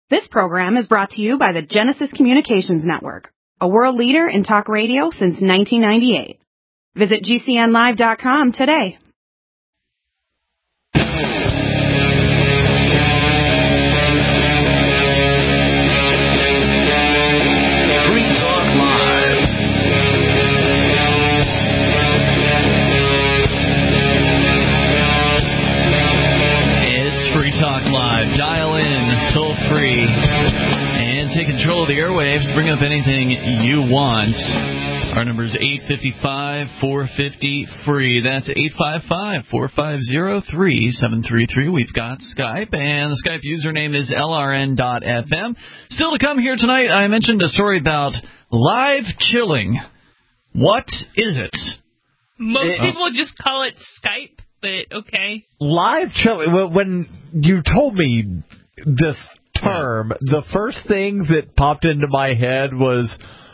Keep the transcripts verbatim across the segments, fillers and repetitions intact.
This program is brought to you by the Genesis Communications Network, a world leader in talk radio since nineteen ninety-eight. Visit G C N live dot com today. Dial in, toll free, and take control of the airwaves. Bring up anything you want. Our number is eight five five, four five zero, free. That's eight five five, four five zero, three seven three three. We've got Skype, and the Skype username is L R N dot F M. Still to come here tonight, I mentioned a story about live chilling. What is it? Most it, people just call it Skype. But okay. Live chilling. When you told me this term, yeah. the first thing that popped into my head was,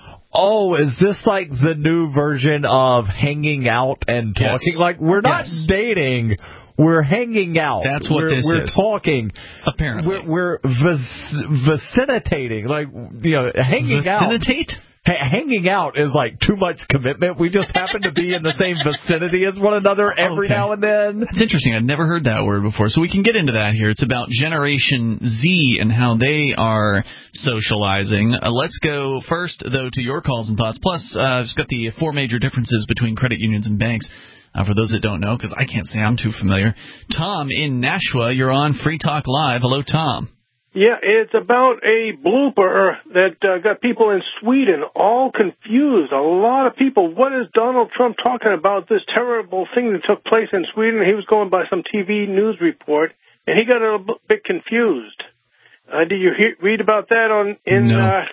oh, is this like the new version of hanging out and talking? Yes. Like, we're not yes. dating. We're hanging out. That's what we're, this we're is. We're talking. Apparently. We're, we're vic- vicinitating. Like, you know, hanging Vicinitate? out. Hanging out is like too much commitment. We just happen to be in the same vicinity as one another every okay. now and then. It's interesting. I've never heard that word before. So we can get into that here. It's about Generation Z and how they are socializing. Uh, let's go first, though, to your calls and thoughts. Plus, uh, it's got the four major differences between credit unions and banks. Uh, for those that don't know, because I can't say I'm too familiar. Tom in Nashua, you're on Free Talk Live. Hello, Tom. Yeah, it's about a blooper that uh, got people in Sweden all confused. A lot of people. What is Donald Trump talking about? This terrible thing that took place in Sweden. He was going by some T V news report, and he got a bit confused. Uh, did you hear, read about that on in? No. Uh,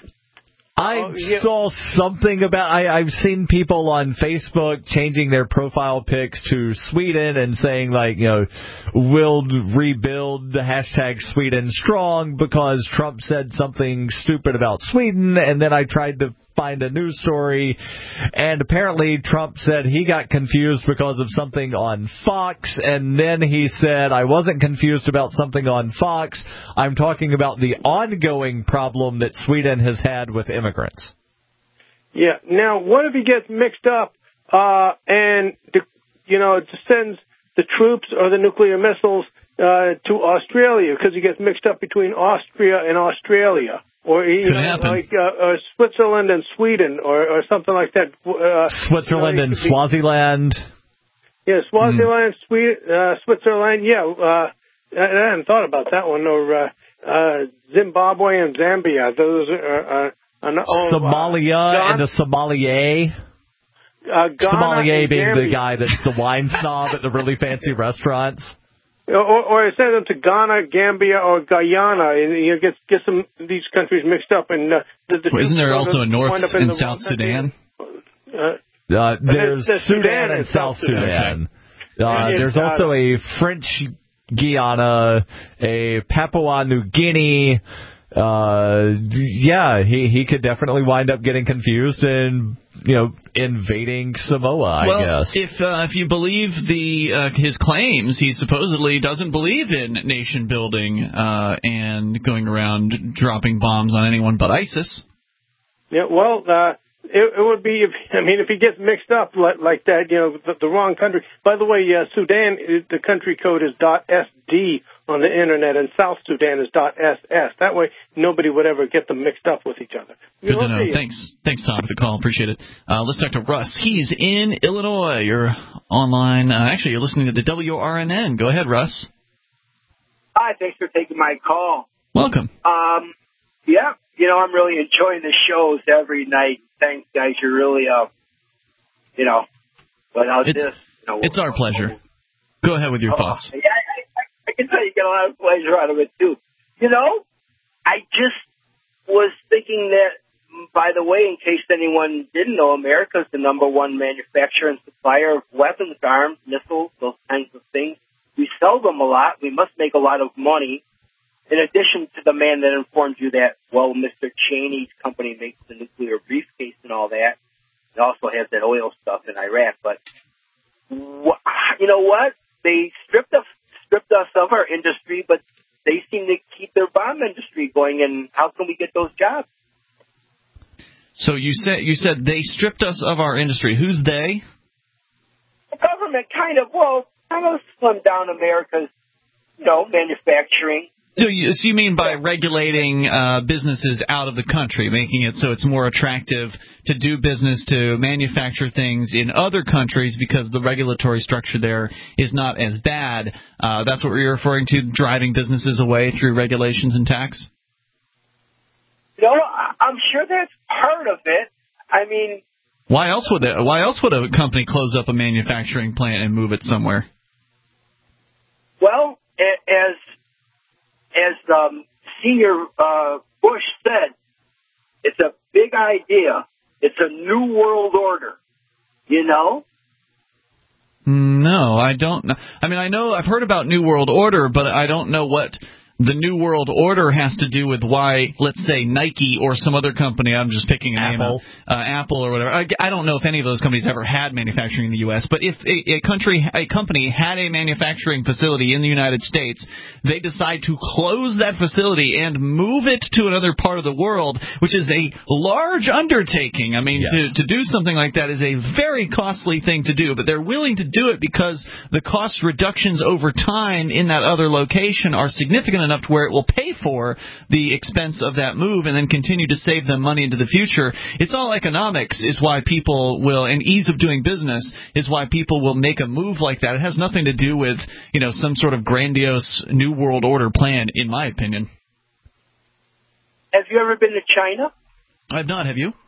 I oh, yeah. saw something about. I, I've seen people on Facebook changing their profile pics to Sweden and saying, like, you know, we'll rebuild the hashtag Sweden strong because Trump said something stupid about Sweden. And then I tried to find a news story, and apparently Trump said he got confused because of something on Fox, and then he said, I wasn't confused about something on Fox. I'm talking about the ongoing problem that Sweden has had with immigrants. Yeah. Now, what if he gets mixed up uh, and, the, you know, sends the troops or the nuclear missiles uh, to Australia because he gets mixed up between Austria and Australia? Or, you know, like uh, uh, Switzerland and Sweden, or, or something like that. Uh, Switzerland you know, and Swaziland. Be, yeah, Swaziland, mm. Sweden, uh, Switzerland. Yeah, uh, I, I hadn't thought about that one. Or uh, uh, Zimbabwe and Zambia. Those are uh, uh, oh, Somalia uh, and the Sommelier. Uh, Sommelier being Gambia. the guy that's the wine snob at the really fancy restaurants. Or, or send them to Ghana, Gambia, or Guyana, and you know, get get some of these countries mixed up. And uh, the, the well, isn't there also a North and South Sudan? Uh, uh, there's there's Sudan, Sudan and South Sudan. Sudan. Okay. Uh, there's uh, also a French Guiana, a Papua New Guinea. Uh, yeah, he he could definitely wind up getting confused and, you know, invading Samoa, I well, guess. If uh, if you believe the uh, his claims, he supposedly doesn't believe in nation building uh, and going around dropping bombs on anyone but ISIS. Yeah, well, uh, it, it would be. If, I mean, if he gets mixed up like, like that, you know, the, the wrong country. By the way, uh, Sudan, the country code is .sd on the internet, and South Sudan is .ss. That way, nobody would ever get them mixed up with each other. Good to know. Thanks, thanks, Tom, for the call. Appreciate it. Uh, let's talk to Russ. He's in Illinois. You're online. Uh, actually, you're listening to the W R N N. Go ahead, Russ. Hi. Thanks for taking my call. Welcome. Um, yeah, you know, I'm really enjoying the shows every night. Thanks, guys. You're really, uh, you know, without it's, this, you know, it's our pleasure. Go ahead with your oh, thoughts. Yeah, I, I can tell you get a lot of pleasure out of it, too. You know, I just was thinking that, by the way, in case anyone didn't know, America is the number one manufacturer and supplier of weapons, arms, missiles, those kinds of things. We sell them a lot. We must make a lot of money. In addition to the man that informed you that, well, Mister Cheney's company makes the nuclear briefcase and all that. It also has that oil stuff in Iraq. But wh- you know what? They stripped us, stripped us of our industry, but they they seem to keep their bomb industry going, and how can we get those jobs? So you said you said they stripped us of our industry. Who's they? The government kind of, well, kind of slimmed down America's, you know, manufacturing. So you, so you mean by regulating uh, businesses out of the country, making it so it's more attractive to do business, to manufacture things in other countries because the regulatory structure there is not as bad. Uh, that's what you're referring to, driving businesses away through regulations and tax? You know, I'm sure that's part of it. I mean, why else would they, why else would a company close up a manufacturing plant and move it somewhere? Well, as as um, Senior uh, Bush said, it's a big idea. It's a new world order. You know? No, I don't know. I mean, I know I've heard about New World Order, but I don't know what the New World Order has to do with why, let's say, Nike or some other company, I'm just picking a name, Apple. uh, Apple or whatever. I, I don't know if any of those companies ever had manufacturing in the U S, but if a, a country, a company had a manufacturing facility in the United States, they decide to close that facility and move it to another part of the world, which is a large undertaking. I mean, Yes. to, to do something like that is a very costly thing to do, but they're willing to do it because the cost reductions over time in that other location are significant enough to where it will pay for the expense of that move and then continue to save them money into the future. It's all economics is why people will, and ease of doing business is why people will make a move like that. It has nothing to do with, you know, some sort of grandiose New World Order plan, in my opinion. Have you ever been to China? I've not. Have you?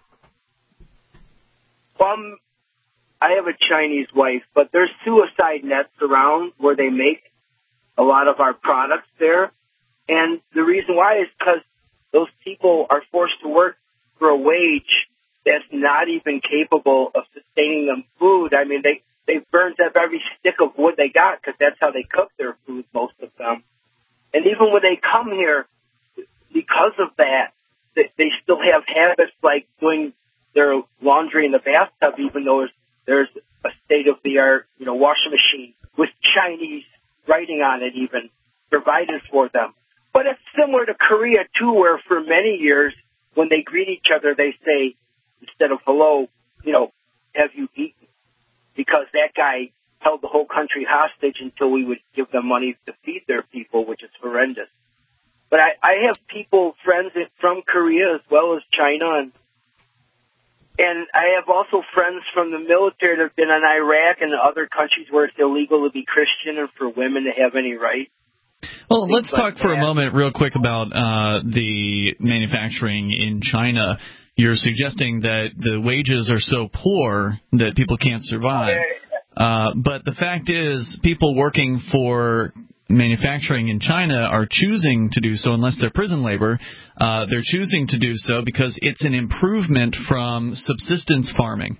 Um, I have a Chinese wife, but there's suicide nets around where they make a lot of our products there. And the reason why is because those people are forced to work for a wage that's not even capable of sustaining them food. I mean, they, they burned up every stick of wood they got because that's how they cook their food, most of them. And even when they come here, because of that, they, they still have habits like doing their laundry in the bathtub, even though there's, there's a state-of-the-art, you know, washing machine with Chinese writing on it even provided for them. But it's similar to Korea, too, where for many years, when they greet each other, they say, instead of hello, you know, have you eaten? Because that guy held the whole country hostage until we would give them money to feed their people, which is horrendous. But I, I have people, friends from Korea as well as China, and and I have also friends from the military that have been in Iraq and other countries where it's illegal to be Christian and for women to have any rights. Well, let's like talk for that. a moment real quick about uh, the manufacturing in China. You're suggesting that the wages are so poor that people can't survive. Uh, but the fact is, people working for manufacturing in China are choosing to do so, unless they're prison labor. Uh, they're choosing to do so because it's an improvement from subsistence farming.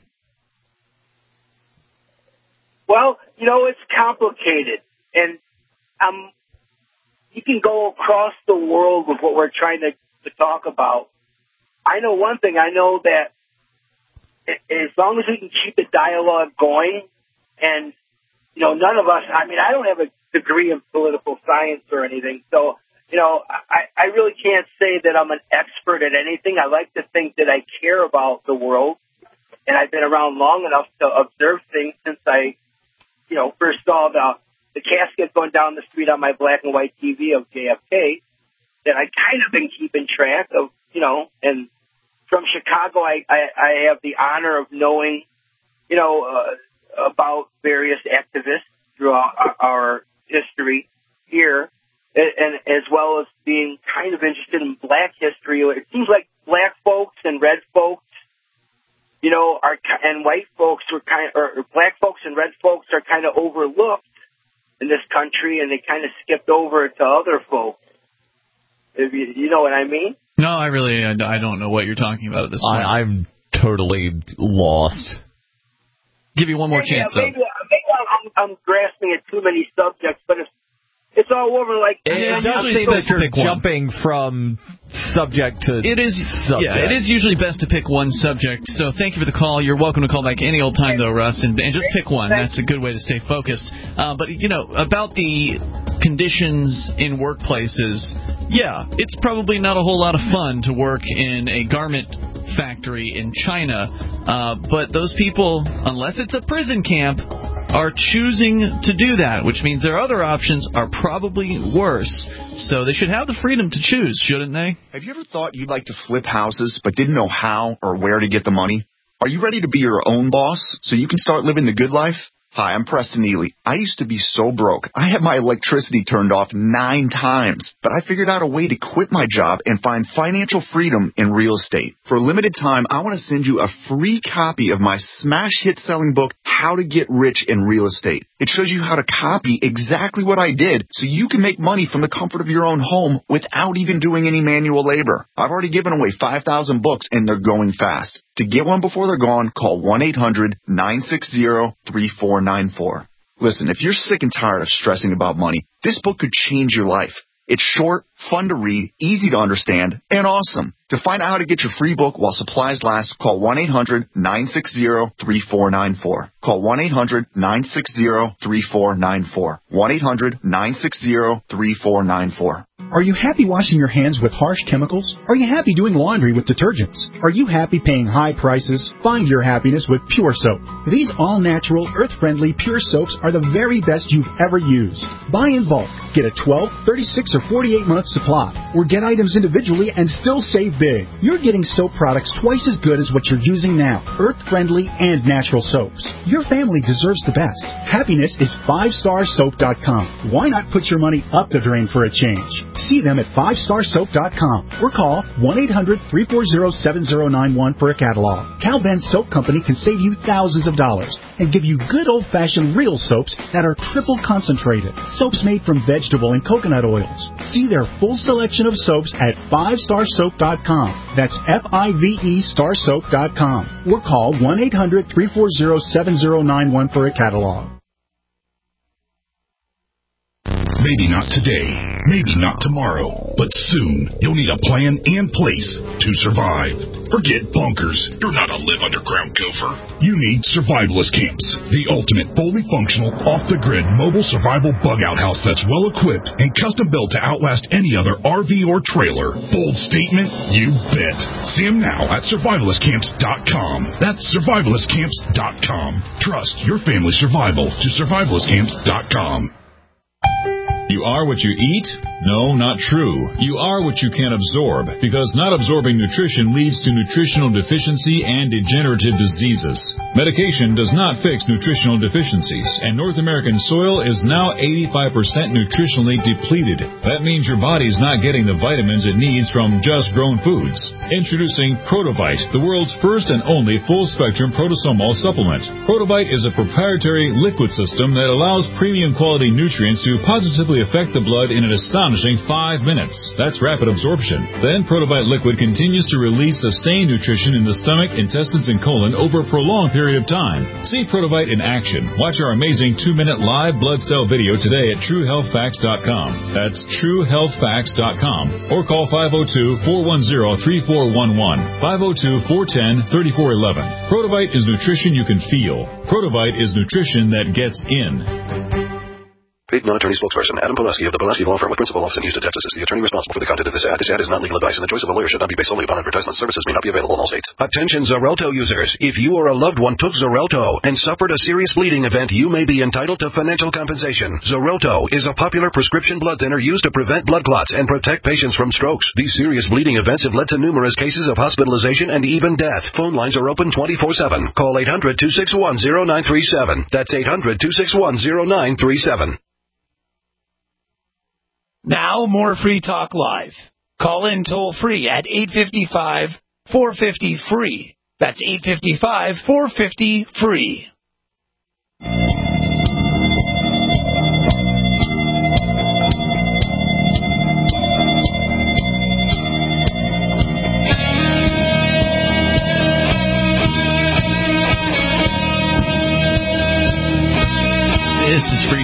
Well, you know, it's complicated. And um, you can go across the world with what we're trying to, to talk about. I know one thing. I know that as long as we can keep the dialogue going, and, you know, none of us, I mean, I don't have a degree in political science or anything, so, you know, I, I really can't say that I'm an expert at anything. I like to think that I care about the world, and I've been around long enough to observe things since I, you know, first saw the, the casket going down the street on my black and white T V of J F K, that I kind of been keeping track of, you know, and from Chicago, I, I, I have the honor of knowing, you know, uh, about various activists throughout our, our history here, and, and as well as being kind of interested in black history. It seems like black folks and red folks, you know, are and white folks were kind of, or black folks and red folks are kind of overlooked in this country, and they kind of skipped over to other folks. If you, you know what I mean? No, I really, I don't know what you're talking about at this point. I, I'm totally lost. Give you one more yeah, chance, maybe, though. Maybe I'm, I'm grasping at too many subjects, but if It's all over like. It, Yeah, it does usually seem it's like best to you're pick one. jumping from subject to It is, subject. yeah, it is usually best to pick one subject. So thank you for the call. You're welcome to call back any old time, though, Russ, and, and just pick one. That's a good way to stay focused. Uh, but, you know, about the conditions in workplaces, yeah, it's probably not a whole lot of fun to work in a garment factory in China. Uh, but those people, unless it's a prison camp, are choosing to do that, which means their other options are probably worse. So they should have the freedom to choose, shouldn't they? Have you ever thought you'd like to flip houses but didn't know how or where to get the money? Are you ready to be your own boss so you can start living the good life? Hi, I'm Preston Neely. I used to be so broke. I had my electricity turned off nine times, but I figured out a way to quit my job and find financial freedom in real estate. For a limited time, I want to send you a free copy of my smash hit selling book, How to Get Rich in Real Estate. It shows you how to copy exactly what I did so you can make money from the comfort of your own home without even doing any manual labor. I've already given away five thousand books and they're going fast. To get one before they're gone, call one eight hundred nine six zero three four nine four. Listen, if you're sick and tired of stressing about money, this book could change your life. It's short, fun to read, easy to understand, and awesome. To find out how to get your free book while supplies last, call one eight hundred nine six zero three four nine four. Call one eight hundred nine six zero three four nine four. one eight hundred nine six zero three four nine four. Are you happy washing your hands with harsh chemicals? Are you happy doing laundry with detergents? Are you happy paying high prices? Find your happiness with Pure Soap. These all-natural, earth-friendly Pure Soaps are the very best you've ever used. Buy in bulk. Get a twelve, thirty-six, or forty-eight month supply. Or get items individually and still save big. You're getting soap products twice as good as what you're using now. Earth-friendly and natural soaps. Your family deserves the best. Happiness is five star soap dot com. Why not put your money up the drain for a change? See them at five star soap dot com or call one eight hundred three four zero seven zero nine one for a catalog. Cal Ben Soap Company can save you thousands of dollars and give you good old-fashioned real soaps that are triple concentrated. Soaps made from vegetable and coconut oils. See their full selection of soaps at five star soap dot com. That's F I V E star soap dot com or call one eight hundred three four zero seven zero nine one for a catalog. Maybe not today, maybe not tomorrow, but soon you'll need a plan and place to survive. Forget bunkers. You're not a live underground gopher. You need Survivalist Camps, the ultimate fully functional, off-the-grid mobile survival bug-out house that's well-equipped and custom-built to outlast any other R V or trailer. Bold statement? You bet. See them now at survivalist camps dot com. That's survivalist camps dot com. Trust your family's survival to survivalist camps dot com. You are what you eat? No, not true. You are what you can absorb, because not absorbing nutrition leads to nutritional deficiency and degenerative diseases. Medication does not fix nutritional deficiencies, and North American soil is now eighty-five percent nutritionally depleted. That means your body's not getting the vitamins it needs from just grown foods. Introducing Protovite, the world's first and only full-spectrum protosomal supplement. Protovite is a proprietary liquid system that allows premium quality nutrients to positively affect the blood in an astonishing five minutes. That's rapid absorption. Then Protovite liquid continues to release sustained nutrition in the stomach, intestines, and colon over a prolonged period of time. See Protovite in action. Watch our amazing two-minute live blood cell video today at true health facts dot com. That's true health facts dot com. Or call five oh two, four one zero, three four one one, five oh two, four one zero, three four one one. Protovite is nutrition you can feel. Protovite is nutrition that gets in. Paid non-attorney spokesperson Adam Pulaski of the Pulaski Law Firm with principal office in Houston, Texas is the attorney responsible for the content of this ad. This ad is not legal advice, and the choice of a lawyer should not be based solely upon advertisement. Services may not be available in all states. Attention Xarelto users. If you or a loved one took Xarelto and suffered a serious bleeding event, you may be entitled to financial compensation. Xarelto is a popular prescription blood thinner used to prevent blood clots and protect patients from strokes. These serious bleeding events have led to numerous cases of hospitalization and even death. Phone lines are open twenty-four seven. Call eight hundred, two six one, zero nine three seven. That's eight hundred, two six one, zero nine three seven. Now, more Free Talk Live. Call in toll-free at eight five five, four five zero, F R E E. That's eight five five, four five zero, F R E E. This is Free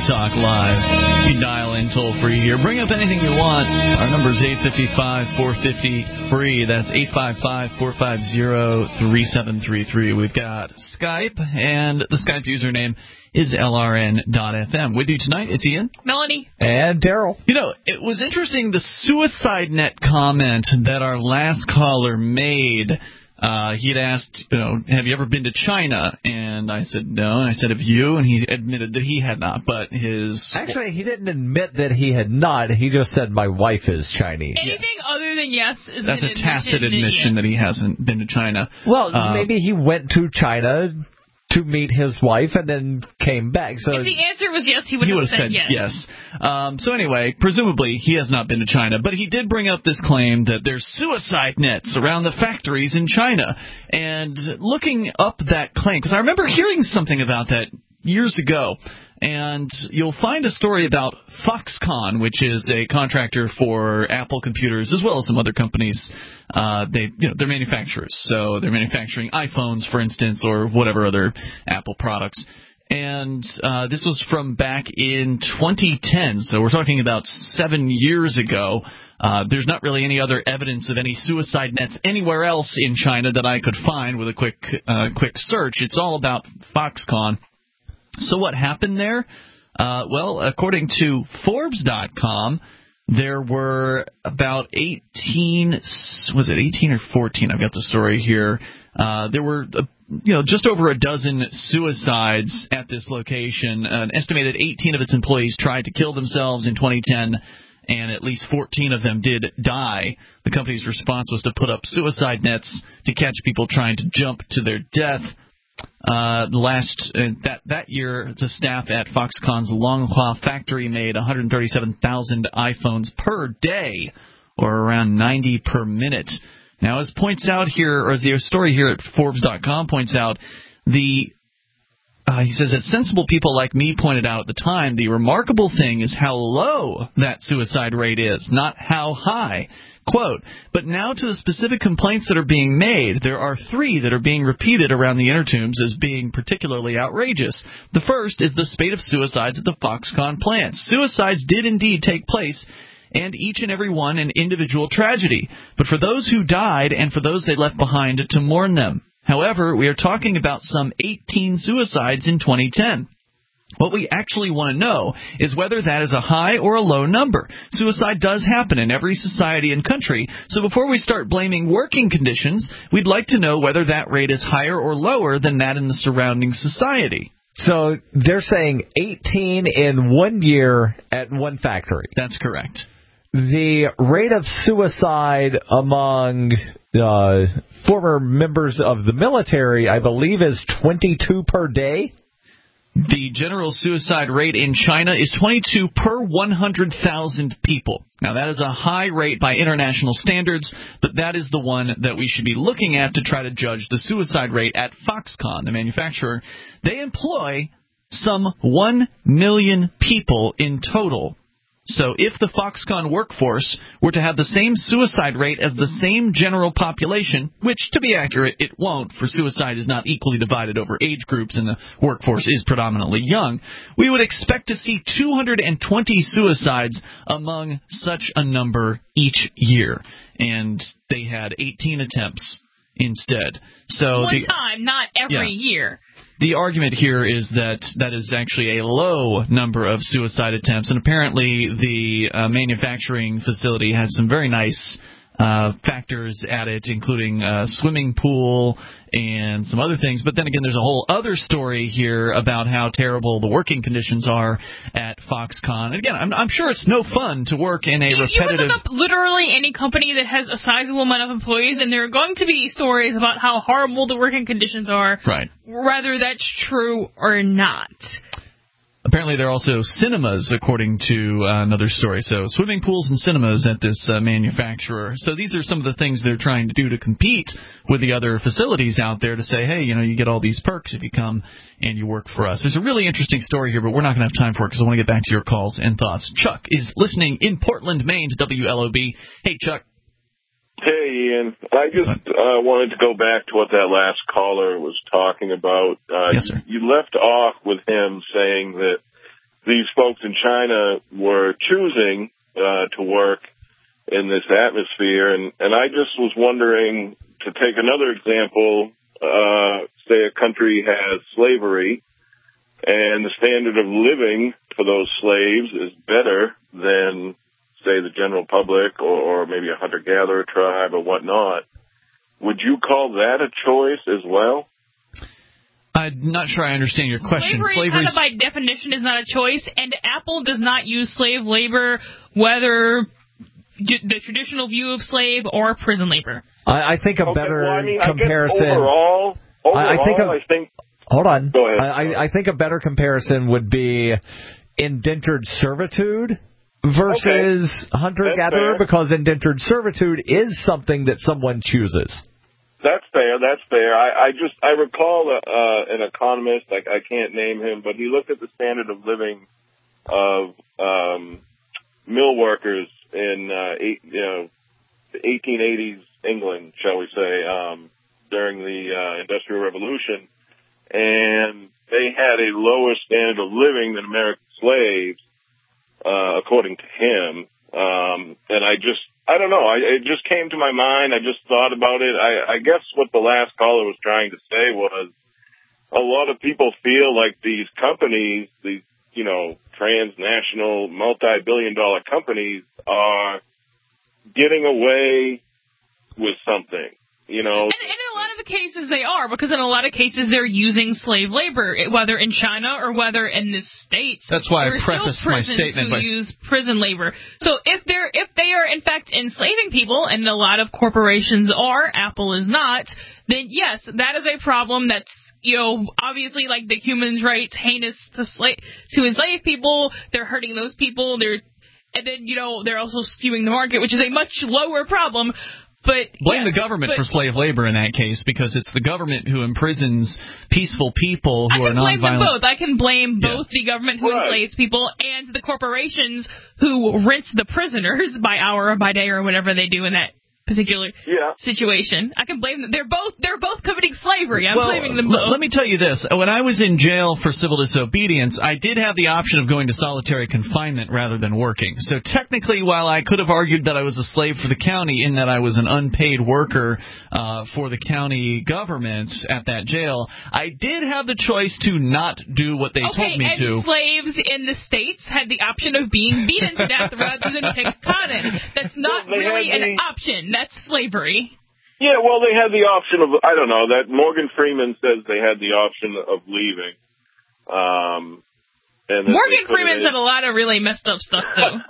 Talk Live. You can dial in toll-free here. Bring up anything you want. Our number is eight five five, four five zero, free. That's eight five five, four five zero, three seven three three. We've got Skype, and the Skype username is L R N dot F M. With you tonight, it's Ian. Melanie. And Daryl. You know, it was interesting, the suicide net comment that our last caller made. Uh, he'd asked, you know, have you ever been to China? And I said, no. And I said, have you? And he admitted that he had not, but his... Actually, he didn't admit that he had not. He just said, my wife is Chinese. Anything yeah. other than yes is That's an a tacit admission admission that, that he hasn't been to China. Well, uh, maybe he went to China to meet his wife and then came back. So if the answer was yes, he would he have said, said yes. yes. Um, so anyway, presumably he has not been to China, but he did bring up this claim that there's suicide nets around the factories in China. And looking up that claim, because I remember hearing something about that years ago, and you'll find a story about Foxconn, which is a contractor for Apple computers as well as some other companies. Uh, they, you know, they're manufacturers, so they're manufacturing iPhones, for instance, or whatever other Apple products. And uh, this was from back in twenty ten, so we're talking about seven years ago. Uh, there's not really any other evidence of any suicide nets anywhere else in China that I could find with a quick, uh, quick search. It's all about Foxconn. So what happened there? Uh, well, according to Forbes dot com, there were about eighteen, was it eighteen or fourteen? I've got the story here. Uh, there were, uh, you know, just over a dozen suicides at this location. An estimated eighteen of its employees tried to kill themselves in twenty ten, and at least fourteen of them did die. The company's response was to put up suicide nets to catch people trying to jump to their death. Uh, last uh, that that year, the staff at Foxconn's Longhua factory made one hundred thirty-seven thousand iPhones per day, or around ninety per minute. Now, as points out here, or as the story here at Forbes dot com points out, the uh, he says that sensible people like me pointed out at the time, the remarkable thing is how low that suicide rate is, not how high. Quote, but now to the specific complaints that are being made, there are three that are being repeated around the inner tubes as being particularly outrageous. The first is the spate of suicides at the Foxconn plant. Suicides did indeed take place, and each and every one an individual tragedy, but for those who died and for those they left behind to mourn them. However, we are talking about some eighteen suicides in twenty ten. What we actually want to know is whether that is a high or a low number. Suicide does happen in every society and country, so before we start blaming working conditions, we'd like to know whether that rate is higher or lower than that in the surrounding society. So they're saying eighteen in one year at one factory. That's correct. The rate of suicide among uh, former members of the military, I believe, is twenty-two per day. The general suicide rate in China is twenty-two per one hundred thousand people. Now, that is a high rate by international standards, but that is the one that we should be looking at to try to judge the suicide rate at Foxconn, the manufacturer. They employ some one million people in total. So if the Foxconn workforce were to have the same suicide rate as the same general population, which, to be accurate, it won't, for suicide is not equally divided over age groups and the workforce is predominantly young, we would expect to see two hundred twenty suicides among such a number each year. And they had eighteen attempts instead. So One the, time, not every yeah. year. The argument here is that that is actually a low number of suicide attempts, and apparently the uh, manufacturing facility has some very nice uh, factors at it, including a swimming pool and some other things. But then again, there's a whole other story here about how terrible the working conditions are at Foxconn. And again, I'm, I'm sure it's no fun to work in a you, repetitive... You would look up literally any company that has a sizable amount of employees, and there are going to be stories about how horrible the working conditions are, right? Whether that's true or not. Apparently, there are also cinemas, according to uh, another story. So swimming pools and cinemas at this uh, manufacturer. So these are some of the things they're trying to do to compete with the other facilities out there to say, hey, you know, you get all these perks if you come and you work for us. There's a really interesting story here, but we're not going to have time for it because I want to get back to your calls and thoughts. Chuck is listening in Portland, Maine to W L O B. Hey, Chuck. Hey, Ian. I just uh, wanted to go back to what that last caller was talking about. Uh, yes, sir. You left off with him saying that these folks in China were choosing uh, to work in this atmosphere. And, and I just was wondering, to take another example, uh, say a country has slavery, and the standard of living for those slaves is better than, say, the general public or, or maybe a hunter-gatherer tribe or whatnot. Would you call that a choice as well? I'm not sure I understand your question. Slavery, kind of by definition, is not a choice, and Apple does not use slave labor, whether the traditional view of slave or prison labor. I, I think a okay, better well, I mean, comparison. I overall, overall, I, I think. A, I think. Hold on. Go ahead. I, I think a better comparison would be indentured servitude versus okay. hunter-gatherer, because indentured servitude is something that someone chooses. That's fair. That's fair. I, I just I recall a, uh, an economist. I, I can't name him, but he looked at the standard of living of um, mill workers in uh, eight, you know, the eighteen eighties England, shall we say, um, during the uh, Industrial Revolution, and they had a lower standard of living than American slaves, uh, according to him. Um, and I just. I don't know. I, it just came to my mind. I just thought about it. I, I guess what the last caller was trying to say was a lot of people feel like these companies, these, you know, transnational, multi-billion dollar companies are getting away with something, you know. And, and in a lot of the cases they are, because in a lot of cases they're using slave labor, whether in China or whether in the States. That's why I there are prefaced still my prisons statement who by use prison labor. So if they're if they are in fact enslaving people, and a lot of corporations are, Apple is not, then yes, that is a problem. That's, you know, obviously, like, the human rights heinous to slave to enslave people. They're hurting those people. They're and then you know they're also skewing the market, which is a much lower problem. But blame yes, the government but, for slave labor in that case, because it's the government who imprisons peaceful people who I are can blame nonviolent. them both. I can blame Yeah. both the government who Right. enslaves people and the corporations who rent the prisoners by hour or by day or whatever they do in that particular yeah. situation. I can blame them. They're both they're both committing slavery. I'm well, blaming them l- both. let me tell you this. When I was in jail for civil disobedience, I did have the option of going to solitary confinement rather than working. So technically, while I could have argued that I was a slave for the county in that I was an unpaid worker uh, for the county government at that jail, I did have the choice to not do what they okay, told me and to. slaves in the States had the option of being beaten to death rather than picked cotton. That's not Well, they really had an the- option. That's slavery. Yeah, well, they had the option of, I don't know, that Morgan Freeman says they had the option of leaving. Um, and that Morgan they could've- Freeman said a lot of really messed up stuff, though.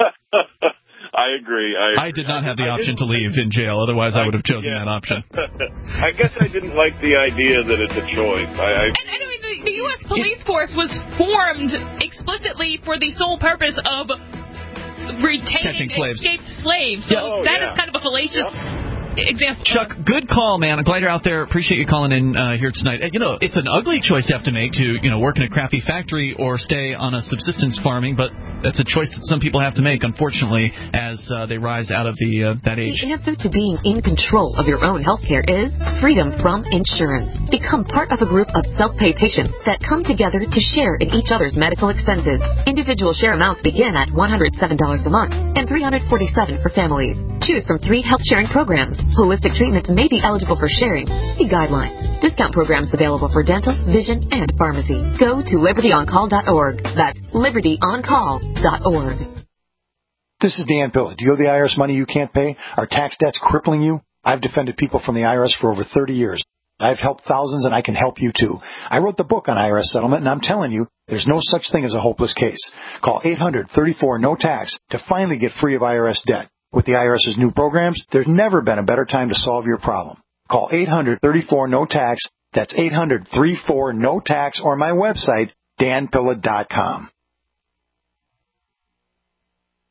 I agree. I, I did not have the I option to leave in jail. Otherwise, I would have chosen yeah. that option. I guess I didn't like the idea that it's a choice. I, I And, and I mean, the, the U S police force was formed explicitly for the sole purpose of retaining Catching slaves. escaped slaves. So Yeah. Oh, that yeah. is kind of a fallacious example. Chuck, good call, man. I'm glad you're out there. Appreciate you calling in uh, here tonight. Uh, You know, it's an ugly choice to have to make to, you know, work in a crappy factory or stay on a subsistence farming, but that's a choice that some people have to make, unfortunately, as uh, they rise out of the uh, that age. The answer to being in control of your own health care is freedom from insurance. Become part of a group of self-pay patients that come together to share in each other's medical expenses. Individual share amounts begin at one hundred seven dollars a month and three hundred forty-seven dollars for families. Choose from three health sharing programs. Holistic treatments may be eligible for sharing. See guidelines. Discount programs available for dental, vision, and pharmacy. Go to liberty on call dot org. That's liberty on call dot org. This is Dan Pilla. Do you owe the I R S money you can't pay? Are tax debts crippling you? I've defended people from the I R S for over thirty years. I've helped thousands, and I can help you, too. I wrote the book on I R S settlement, and I'm telling you, there's no such thing as a hopeless case. Call eight hundred thirty-four no tax to finally get free of I R S debt. With the IRS's new programs, there's never been a better time to solve your problem. Call eight hundred thirty-four no tax. That's eight hundred thirty-four no tax, or my website, dan pilla dot com.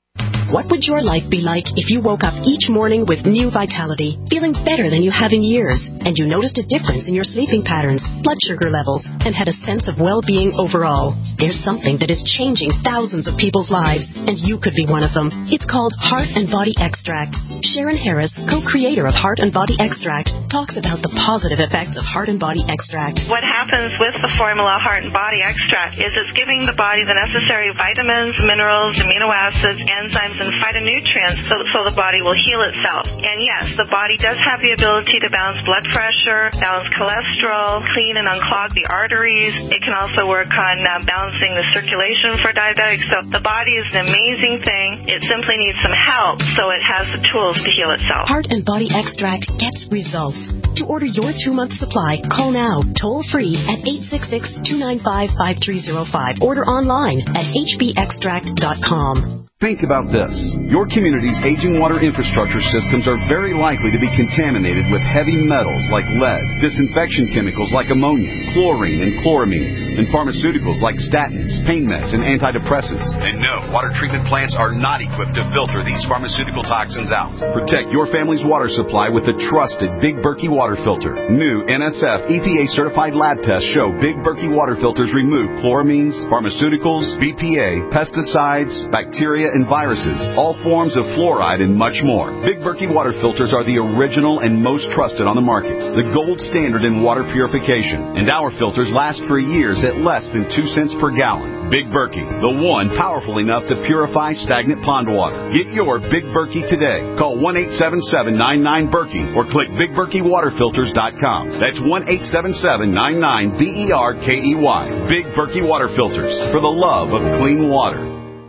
What would your life be like if you woke up each morning with new vitality, feeling better than you have in years, and you noticed a difference in your sleeping patterns, blood sugar levels, and had a sense of well-being overall? There's something that is changing thousands of people's lives, and you could be one of them. It's called Heart and Body Extract. Sharon Harris, co-creator of Heart and Body Extract, talks about the positive effects of Heart and Body Extract. What happens with the formula Heart and Body Extract is it's giving the body the necessary vitamins, minerals, amino acids, enzymes, and phytonutrients so, so the body will heal itself. And yes, the body does have the ability to balance blood pressure, balance cholesterol, clean and unclog the arteries. It can also work on uh, balancing the circulation for diabetics. So the body is an amazing thing. It simply needs some help so it has the tools to heal itself. Heart and Body Extract gets results. To order your two-month supply, call now, toll-free at eight six six, two nine five, five three zero five. Order online at h b extract dot com. Think about this. Your community's aging water infrastructure systems are very likely to be contaminated with heavy metals like lead, disinfection chemicals like ammonia, chlorine and chloramines, and pharmaceuticals like statins, pain meds, and antidepressants. And no, water treatment plants are not equipped to filter these pharmaceutical toxins out. Protect your family's water supply with the trusted Big Berkey water filter. New N S F E P A-certified lab tests show Big Berkey water filters remove chloramines, pharmaceuticals, B P A, pesticides, bacteria, and viruses, all forms of fluoride, and much more. Big Berkey water filters are the original and most trusted on the market, the gold standard in water purification, and our filters last for years at less than two cents per gallon. Big Berkey, the one powerful enough to purify stagnant pond water. Get your Big Berkey today. Call one eight seven seven, nine nine, Berkey or click big berkey water filters dot com. That's one eight seven seven, nine nine, B E R K E Y. Big Berkey water filters, for the love of clean water.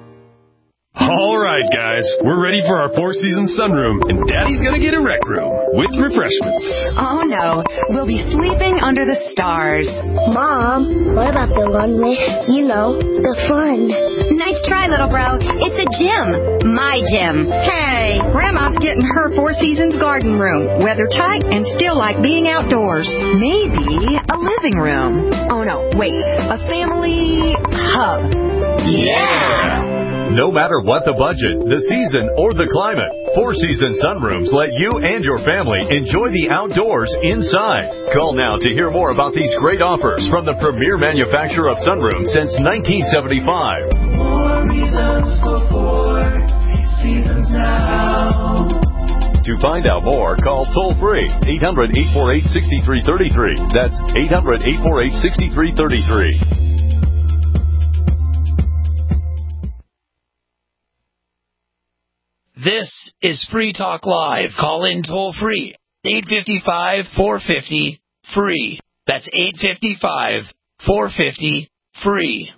All right, guys, we're ready for our Four Seasons sunroom, and Daddy's gonna get a rec room with refreshments. Oh, no. We'll be sleeping under the stars. Mom, what about the one with, you know, the fun? Nice try, little bro. It's a gym. My gym. Hey, Grandma's getting her Four Seasons garden room. Weather tight and still like being outdoors. Maybe a living room. Oh, no, wait. A family hub. Yeah! No matter what the budget, the season, or the climate, Four Seasons Sunrooms let you and your family enjoy the outdoors inside. Call now to hear more about these great offers from the premier manufacturer of sunrooms since nineteen seventy-five. More reasons for Four Seasons now. To find out more, call toll-free eight hundred, eight four eight, six three three three. That's eight hundred, eight four eight, six three three three. This is Free Talk Live. Call in toll free. eight five five, four five zero, free. That's eight five five, four five zero, free.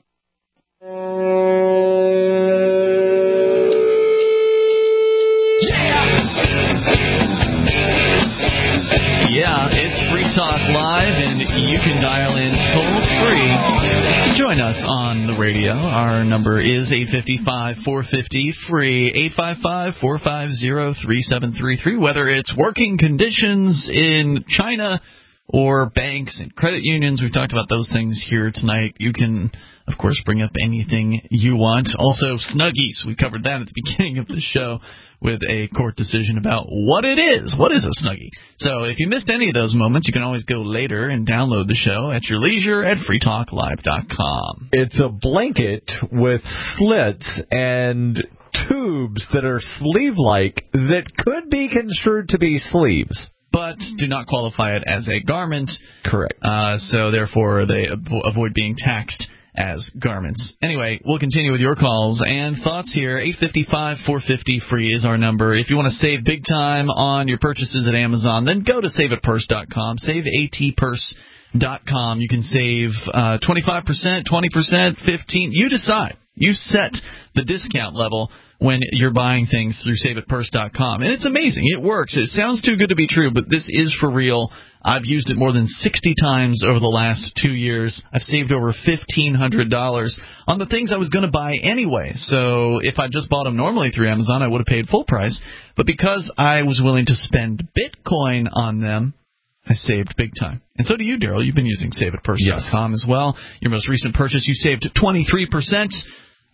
Yeah, it's Free Talk Live, and you can dial in toll-free. Join us on the radio. Our number is eight five five, four five zero, free, eight five five, four five zero, three seven three three. Whether it's working conditions in China or banks and credit unions, we've talked about those things here tonight. You can, of course, bring up anything you want. Also, Snuggies. We covered that at the beginning of the show with a court decision about what it is. What is a Snuggie? So if you missed any of those moments, you can always go later and download the show at your leisure at free talk live dot com. It's a blanket with slits and tubes that are sleeve-like that could be construed to be sleeves, but do not qualify it as a garment. Correct. Uh, so therefore, they avo- avoid being taxed as garments. Anyway, we'll continue with your calls and thoughts here. eight five five, four five zero, free is our number. If you want to save big time on your purchases at Amazon, then go to save it purse dot com. save at purse dot com. You can save uh, twenty-five percent, twenty percent, fifteen percent. You decide. You set the discount level when you're buying things through save it purse dot com. And it's amazing. It works. It sounds too good to be true, but this is for real. I've used it more than sixty times over the last two years. I've saved over fifteen hundred dollars on the things I was going to buy anyway. So if I just bought them normally through Amazon, I would have paid full price. But because I was willing to spend Bitcoin on them, I saved big time. And so do you, Daryl. You've been using save it purse dot com yes. as well. Your most recent purchase, you saved twenty-three percent.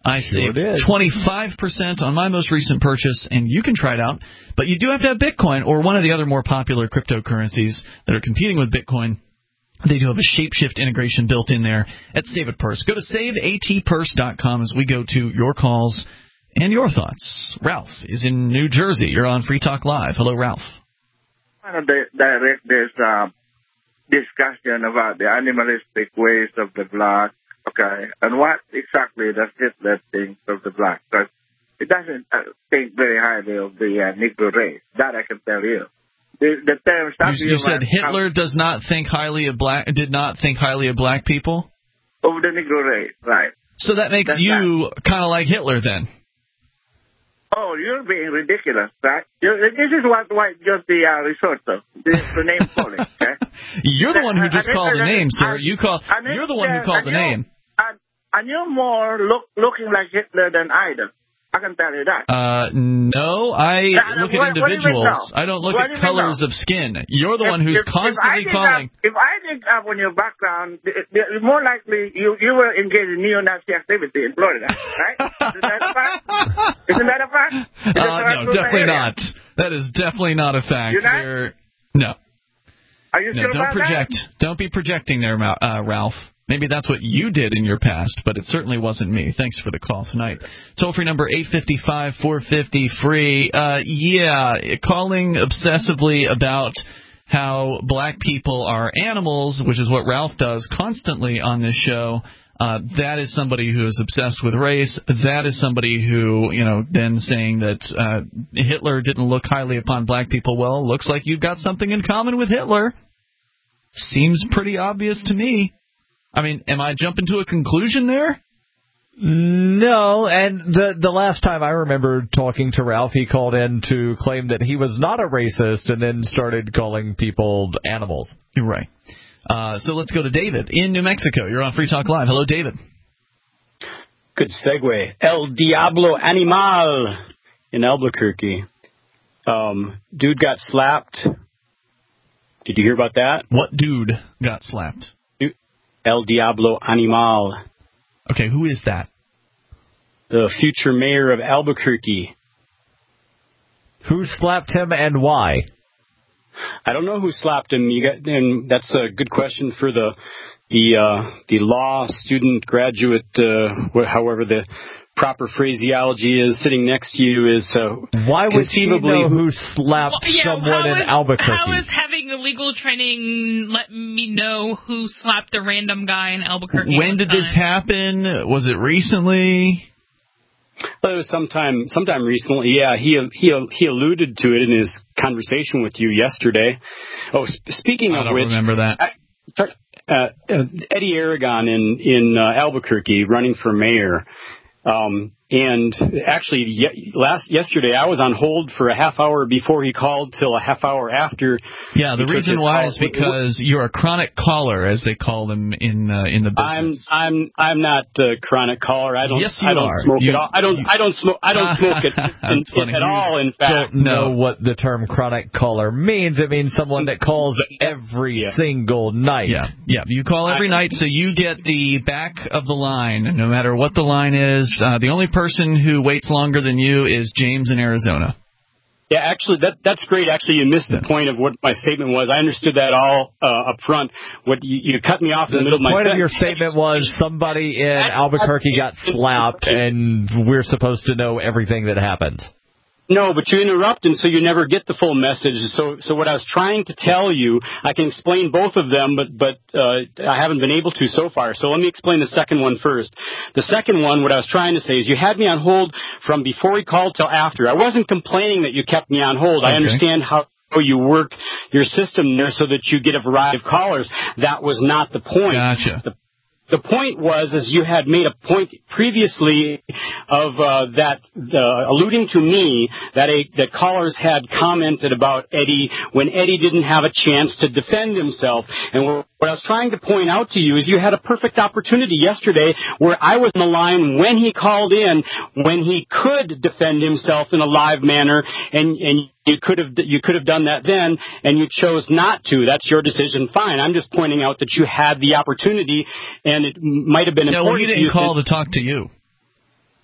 I saved twenty-five percent on my most recent purchase, and you can try it out. But you do have to have Bitcoin or one of the other more popular cryptocurrencies that are competing with Bitcoin. They do have a Shapeshift integration built in there at Save It Purse. Go to save a t purse dot com as we go to your calls and your thoughts. Ralph is in New Jersey. You're on Free Talk Live. Hello, Ralph. I want to direct this uh, discussion about the animalistic ways of the black, okay, and what exactly does Hitler think of the black? Because it doesn't uh, think very highly of the uh, Negro race. That I can tell you. The, the term you, you said Hitler does not think highly of black. Did not think highly of black people. Of the Negro race, right? So that makes That's you kind of like Hitler, then. Oh, you're being ridiculous, right? You're, this is what white guilty uh, resort to. This is the name calling. Okay? You're the one who just called the name, sir. You call. You're the one who called the name. And, and you're more look, looking like Hitler than I do. I can tell you that. Uh, no, I now, look what, at individuals. Do I don't look what at do colors of skin. You're the if, one who's if, constantly if calling. Up, if I dig up on your background, more likely you you were engaged in neo-Nazi activity in Florida, right? Isn't that a fact? Isn't that a fact? Is Uh, no, definitely not. That is definitely not a fact. You're not? There, no. Are you no, sure don't about project. that? Don't be projecting there, uh, Ralph. Maybe that's what you did in your past, but it certainly wasn't me. Thanks for the call tonight. Toll-free number eight five five, four five zero, free. Uh, yeah, calling obsessively about how black people are animals, which is what Ralph does constantly on this show. Uh, that is somebody who is obsessed with race. That is somebody who, you know, then saying that uh, Hitler didn't look highly upon black people. Well, looks like you've got something in common with Hitler. Seems pretty obvious to me. I mean, am I jumping to a conclusion there? No, and the the last time I remember talking to Ralph, he called in to claim that he was not a racist and then started calling people animals. You're right. Uh, so let's go to David in New Mexico. You're on Free Talk Live. Hello, David. Good segue. El Diablo Animal in Albuquerque. Um, dude got slapped. Did you hear about that? What dude got slapped? El Diablo Animal. Okay, who is that? The future mayor of Albuquerque. Who slapped him and why? I don't know who slapped him. You got, and that's a good question for the the uh, the law student graduate, uh, however the proper phraseology is. Sitting next to you is uh, why would she know who slapped well, yeah, someone in is, Albuquerque? How is having a legal training let me know who slapped a random guy in Albuquerque? When did time? this happen? Was it recently? Well, it was sometime sometime recently. Yeah, he he he alluded to it in his conversation with you yesterday. Oh, sp- speaking I of don't which, remember that. I, uh, uh, Eddie Aragon in in uh, Albuquerque running for mayor. Um, and actually, ye- last yesterday I was on hold for a half hour before he called till a half hour after. Yeah, the reason why call. is because you're a chronic caller, as they call them in uh, in the business. I'm I'm I'm not a chronic caller. I don't. Yes, you I don't are. smoke you, at all. I don't. You, I don't smoke. I don't smoke it in, in, at all. In fact, don't know what the term chronic caller means. It means someone that calls every yeah. single night. Yeah, yeah. You call every I, night, so you get the back of the line, no matter what the line is. Uh, the only person who waits longer than you is James in Arizona. Yeah, actually, that that's great. Actually, you missed the point of what my statement was. I understood that all uh, up front. What you, you cut me off in the, the middle of my sentence. The point of your sentence. statement was somebody in Albuquerque got slapped, and we're supposed to know everything that happens. No, but you interrupt, and so you never get the full message. So, so what I was trying to tell you, I can explain both of them, but but uh, I haven't been able to so far. So let me explain the second one first. The second one, what I was trying to say is you had me on hold from before he called till after. I wasn't complaining that you kept me on hold. Okay. I understand how you work your system there so that you get a variety of callers. That was not the point. Gotcha. The, The point was, is you had made a point previously of uh, that uh, alluding to me that a that callers had commented about Eddie when Eddie didn't have a chance to defend himself. And what I was trying to point out to you is you had a perfect opportunity yesterday where I was on the line when he called in, when he could defend himself in a live manner, and and. You could have you could have done that then, and you chose not to. That's your decision. Fine. I'm just pointing out that you had the opportunity, and it might have been yeah, important. Well, he didn't you call to talk to you.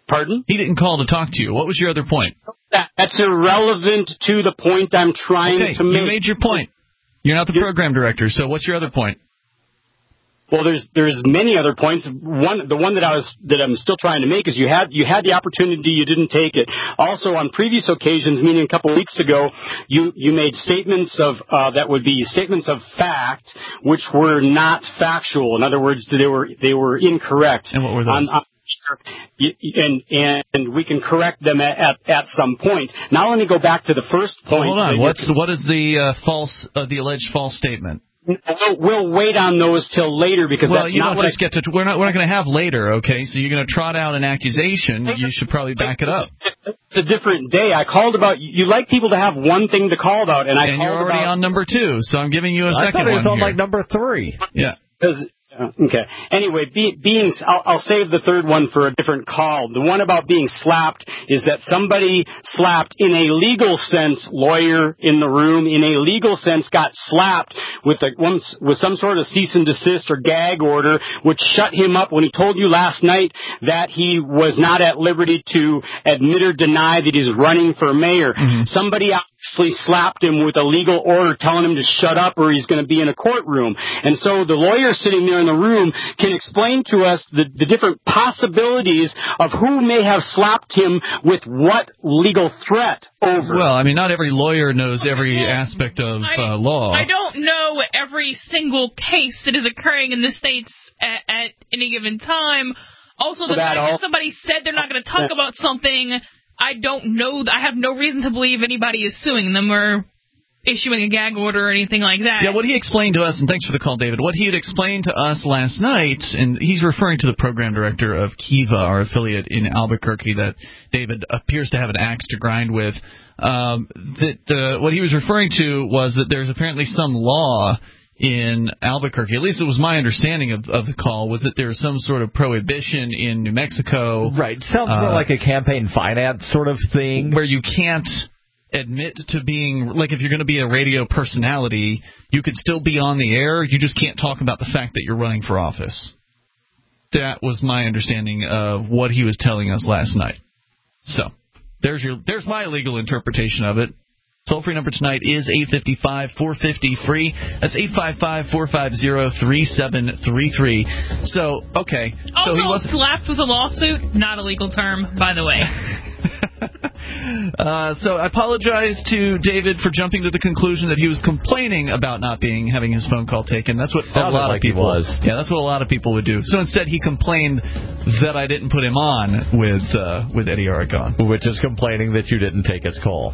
Pardon? He didn't call to talk to you. What was your other point? That, that's irrelevant to the point I'm trying okay, to make. You made your point. You're not the You're, program director, so what's your other point? Well, there's there's many other points. One, the one that I was that I'm still trying to make is you had you had the opportunity, you didn't take it. Also, on previous occasions, meaning a couple of weeks ago, you you made statements of uh, that would be statements of fact, which were not factual. In other words, they were they were incorrect. And what were those? On, on, and and we can correct them at, at at some point. Now let me go back to the first point. Hold on. What's what is the uh, false uh, the alleged false statement? We'll, we'll wait on those till later because well, that's you not don't what just I... get to. We're not. We're not going to have later. Okay, so you're going to trot out an accusation. You should probably back it up. It's a different day. I called about. You like people to have one thing to call about, and I and called you're already about, on number two. So I'm giving you a I second thought it was one on here. like number three. Yeah. Because. Okay. Anyway, be, being, I'll, I'll save the third one for a different call. The one about being slapped is that somebody slapped, in a legal sense, lawyer in the room, in a legal sense, got slapped with a, with some sort of cease and desist or gag order, which shut him up when he told you last night that he was not at liberty to admit or deny that he's running for mayor. Mm-hmm. Somebody obviously slapped him with a legal order telling him to shut up or he's going to be in a courtroom. And so the lawyer sitting there in the room can explain to us the, the different possibilities of who may have slapped him with what legal threat over. Well, I mean, not every lawyer knows every aspect of uh, law. I don't know every single case that is occurring in the states at, at any given time. Also, the fact that somebody said they're not going to talk about something, I don't know. I have no reason to believe anybody is suing them or issuing a gag order or anything like that. Yeah, what he explained to us, and thanks for the call, David, what he had explained to us last night, and he's referring to the program director of Kiva, our affiliate in Albuquerque that David appears to have an axe to grind with, um, that uh, what he was referring to was that there's apparently some law in Albuquerque, at least it was my understanding of, of the call, was that there was some sort of prohibition in New Mexico. Right, sounds more uh, like a campaign finance sort of thing. Where you can't admit to being, like if you're going to be a radio personality, you could still be on the air, you just can't talk about the fact that you're running for office. That was my understanding of what he was telling us last night. So, there's your there's my legal interpretation of it. Toll-free number tonight is eight five five, four five zero, free. That's eight five five, four five zero, three seven three three. So, okay. Also, so he wasn't slapped with a lawsuit, not a legal term, by the way. Uh, so I apologize to David for jumping to the conclusion that he was complaining about not being having his phone call taken. That's what Sounded a lot like of people he was. Yeah, that's what a lot of people would do. So instead, he complained that I didn't put him on with uh, with Eddie Aragon, which is complaining that you didn't take his call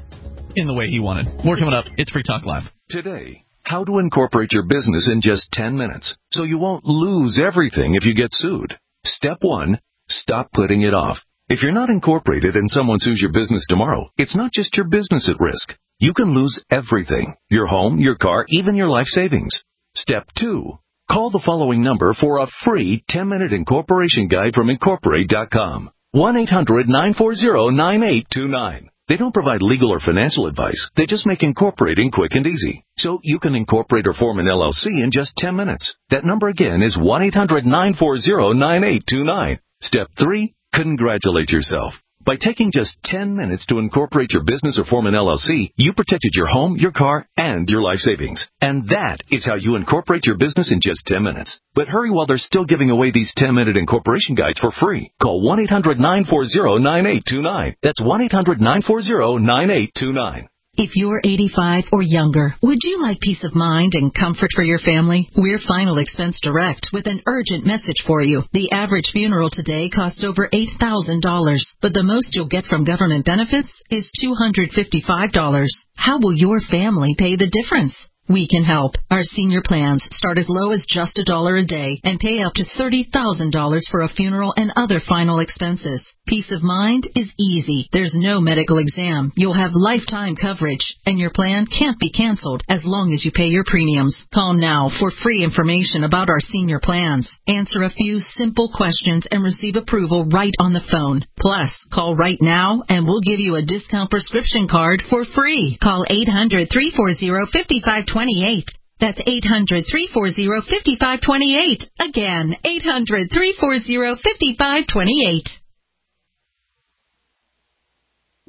in the way he wanted. More coming up. It's Free Talk Live today. How to incorporate your business in just ten minutes so you won't lose everything if you get sued. Step one: stop putting it off. If you're not incorporated and someone sues your business tomorrow, it's not just your business at risk. You can lose everything: your home, your car, even your life savings. Step two. Call the following number for a free ten-minute incorporation guide from Incorporate dot com. one eight hundred, nine four zero, nine eight two nine. They don't provide legal or financial advice. They just make incorporating quick and easy. So you can incorporate or form an L L C in just ten minutes. That number again is one eight hundred, nine four zero, nine eight two nine. Step three. Congratulate yourself. By taking just ten minutes to incorporate your business or form an L L C, you protected your home, your car, and your life savings. And that is how you incorporate your business in just ten minutes. But hurry while they're still giving away these ten-minute incorporation guides for free. Call one eight hundred, nine four zero, nine eight two nine. That's one eight hundred, nine four zero, nine eight two nine. If you're eighty-five or younger, would you like peace of mind and comfort for your family? We're Final Expense Direct with an urgent message for you. The average funeral today costs over eight thousand dollars, but the most you'll get from government benefits is two hundred fifty-five dollars. How will your family pay the difference? We can help. Our senior plans start as low as just a dollar a day and pay up to thirty thousand dollars for a funeral and other final expenses. Peace of mind is easy. There's no medical exam. You'll have lifetime coverage, and your plan can't be canceled as long as you pay your premiums. Call now for free information about our senior plans. Answer a few simple questions and receive approval right on the phone. Plus, call right now and we'll give you a discount prescription card for free. Call eight hundred, three four zero, five five two eight. That's eight hundred, three four zero, five five two eight. Again, eight hundred, three four zero, five five two eight.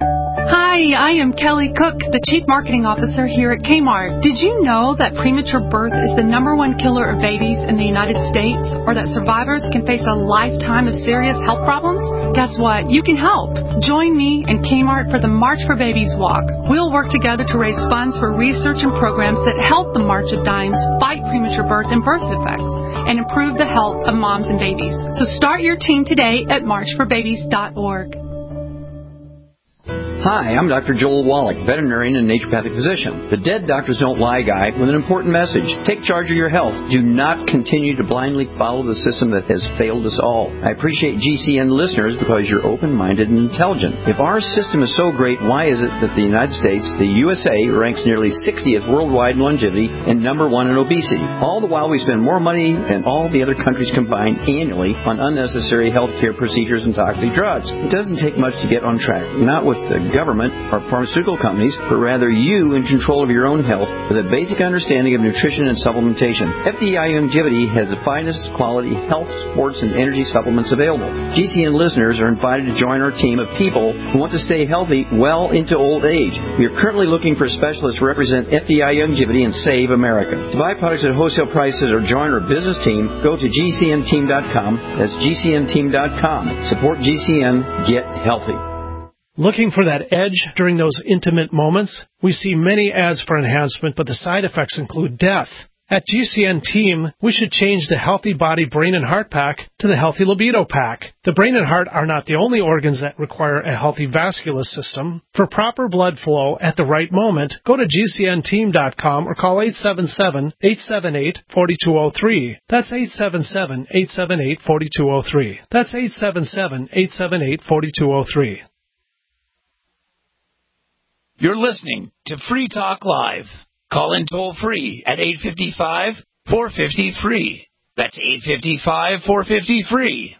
Hi, I am Kelly Cook, the Chief Marketing Officer here at Kmart. Did you know that premature birth is the number one killer of babies in the United States, or that survivors can face a lifetime of serious health problems? Guess what? You can help. Join me and Kmart for the March for Babies Walk. We'll work together to raise funds for research and programs that help the March of Dimes fight premature birth and birth defects and improve the health of moms and babies. So start your team today at march for babies dot org. Hi, I'm Doctor Joel Wallach, veterinarian and naturopathic physician. The Dead Doctors Don't Lie guy with an important message. Take charge of your health. Do not continue to blindly follow the system that has failed us all. I appreciate G C N listeners because you're open-minded and intelligent. If our system is so great, why is it that the United States, the U S A, ranks nearly sixtieth worldwide in longevity and number one in obesity? All the while we spend more money than all the other countries combined annually on unnecessary health care procedures and toxic drugs. It doesn't take much to get on track. Not with the government or pharmaceutical companies, but rather you in control of your own health with a basic understanding of nutrition and supplementation. F D I Longevity has the finest quality health, sports, and energy supplements available. G C N listeners are invited to join our team of people who want to stay healthy well into old age. We are currently looking for specialists to represent F D I Longevity and Save America. To buy products at wholesale prices or join our business team, go to G C N team dot com. That's G C N team dot com. Support G C N. Get healthy. Looking for that edge during those intimate moments? We see many ads for enhancement, but the side effects include death. At G C N Team, we should change the Healthy Body Brain and Heart Pack to the Healthy Libido Pack. The brain and heart are not the only organs that require a healthy vascular system. For proper blood flow at the right moment, go to G C N team dot com or call eight seven seven, eight seven eight, four two zero three. That's eight seven seven, eight seven eight, four two zero three. That's eight seven seven, eight seven eight, four two zero three. You're listening to Free Talk Live. Call in toll free at eight five five, four five zero, free. That's eight five five, four five zero, free.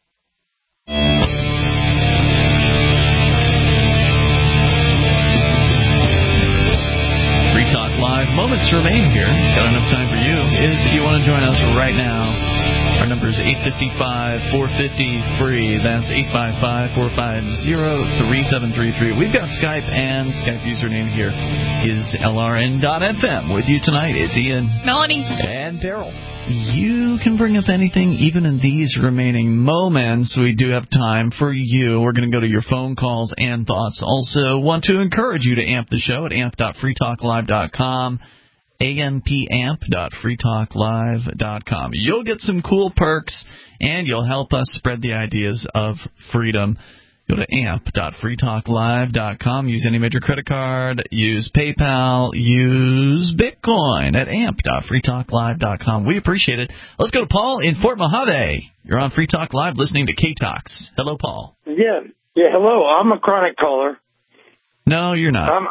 Free Talk Live. Moments remain here. Got enough time for you. If you want to join us right now, our number is eight five five, four five zero, free. That's eight five five, four five zero, three seven three three. We've got Skype, and Skype username here is L R N dot F M. With you tonight is Ian, Melanie, and Daryl. You can bring up anything, even in these remaining moments. We do have time for you. We're going to go to your phone calls and thoughts. Also, want to encourage you to amp the show at amp dot free talk live dot com. ampamp dot free talk live dot com. You'll get some cool perks, and you'll help us spread the ideas of freedom. Go to amp dot free talk live dot com. Use any major credit card. Use PayPal. Use Bitcoin at amp dot free talk live dot com. We appreciate it. Let's go to Paul in Fort Mojave. You're on Free Talk Live listening to K-Talks. Hello, Paul. Yeah. Yeah, hello. I'm a chronic caller. No, you're not. I'm,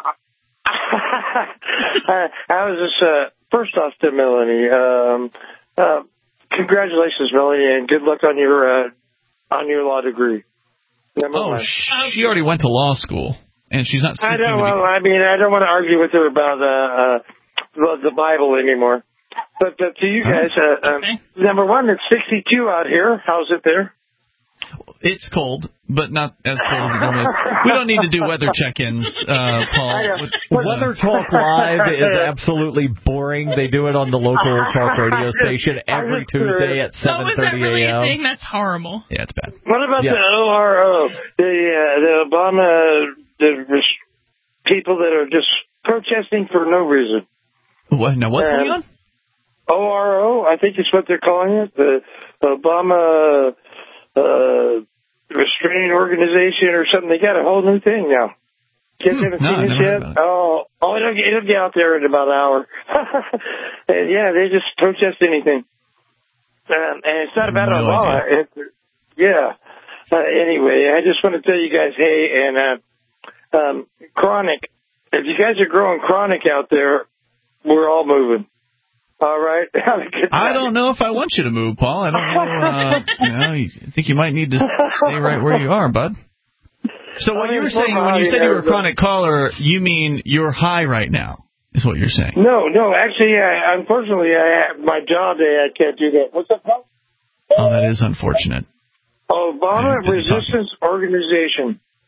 I, I was just, uh, first off to Melanie, um, uh, congratulations, Melanie, and good luck on your, uh, on your law degree. Number oh, one. she already went to law school, and she's not. I don't. Well, I mean, I don't want to argue with her about uh, uh, the Bible anymore. But uh, to you guys, uh, okay. um, number one, it's sixty-two out here. How's it there? It's cold, but not as cold as it is. We don't need to do weather check-ins, uh, Paul. Weather Talk Live is absolutely boring. They do it on the local talk radio station every Tuesday at seven thirty a.m. Oh, is that really a.m. a thing? That's horrible. Yeah, it's bad. What about yeah. the O R O, the uh, the Obama the res- people that are just protesting for no reason? What? Now, what's um, going on? O R O, I think it's what they're calling it. The Obama uh, restraining organization or something. They got a whole new thing now. Kids hmm, haven't no, seen this yet? Oh, oh, it'll get, it'll get out there in about an hour. And yeah, they just protest anything. Um, and it's not about no a law. It, yeah. Uh, anyway, I just want to tell you guys, hey, and uh, um, chronic, if you guys are growing chronic out there, we're all moving. All right. I don't know if I want you to move, Paul. I don't know. Uh, you know, I think you might need to stay right where you are, bud. So what I mean, you were saying, when you said you were a chronic caller, you mean you're high right now, is what you're saying. No, no. Actually, I, unfortunately, I, my job, I can't do that. What's up, Paul? Oh, that is unfortunate. Obama Resistance Organization.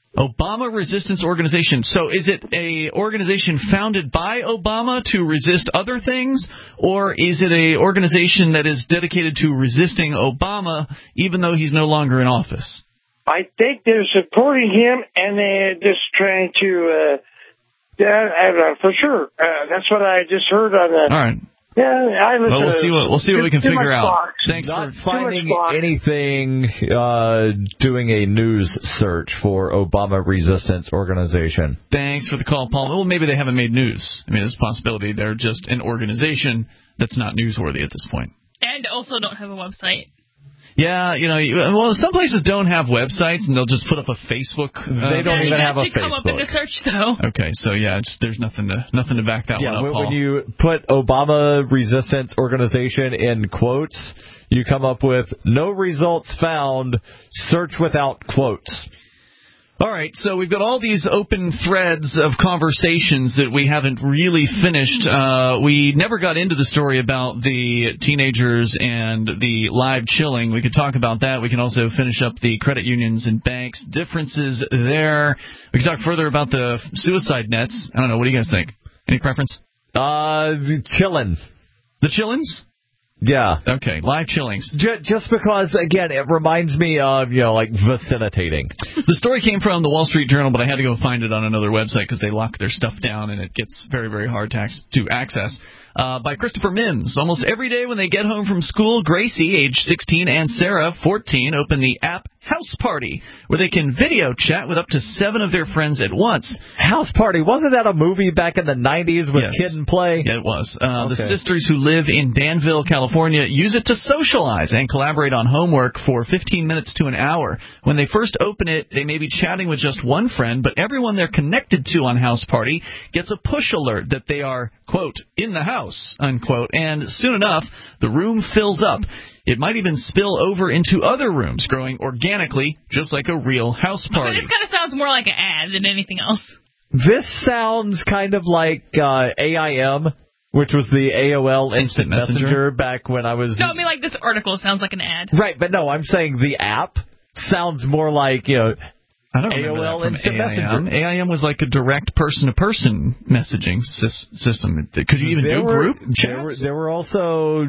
Obama Resistance Organization. So is it a organization founded by Obama to resist other things, or is it a organization that is dedicated to resisting Obama even though he's no longer in office? I think they're supporting him, and they're just trying to, uh, yeah, I don't know, for sure. Uh, that's what I just heard on the... All right. Yeah, I listen well, we'll see what we'll see what we can figure out. Fox. Thanks Not for finding anything. Uh, doing a news search for Obama Resistance Organization. Thanks for the call, Paul. Well, maybe they haven't made news. I mean, there's a possibility they're just an organization that's not newsworthy at this point. And also don't have a website. Yeah, you know, well, some places don't have websites, and they'll just put up a Facebook. Uh, they don't yeah, even have a Facebook. Come up in the search, though. Okay, so yeah, it's, there's nothing to nothing to back that yeah, one up, when, Paul. when you put Obama Resistance Organization in quotes, you come up with no results found. Search without quotes. All right, so we've got all these open threads of conversations that we haven't really finished. Uh, we never got into the story about the teenagers and the live chilling. We could talk about that. We can also finish up the credit unions and banks, differences there. We can talk further about the suicide nets. I don't know. What do you guys think? Any preference? Uh, chillin'. The chillins? Yeah. Okay, live chillings. Just because, again, it reminds me of, you know, like vaccinating. The story came from the Wall Street Journal, but I had to go find it on another website because they lock their stuff down and it gets very, very hard to, to access. Uh, by Christopher Mims. Almost every day when they get home from school, Gracie, age sixteen, and Sarah, fourteen, open the app House Party, where they can video chat with up to seven of their friends at once. House Party? Wasn't that a movie back in the nineties with yes. Kid and Play? Yeah, it was. Uh, okay. The sisters who live in Danville, California, use it to socialize and collaborate on homework for fifteen minutes to an hour. When they first open it, they may be chatting with just one friend, but everyone they're connected to on House Party gets a push alert that they are, quote, in the house, unquote, and soon enough, the room fills up. It might even spill over into other rooms, growing organically, just like a real house party. Okay, this kind of sounds more like an ad than anything else. This sounds kind of like uh, A I M, which was the A O L Instant, Instant Messenger. Messenger back when I was... No, I mean, like, this article sounds like an ad. Right, but no, I'm saying the app sounds more like, you know... I don't A O L remember that from Instant A I M. Messenger. A I M was like a direct person-to-person messaging sy- system. Could you even there do were, group chats? There were, there were also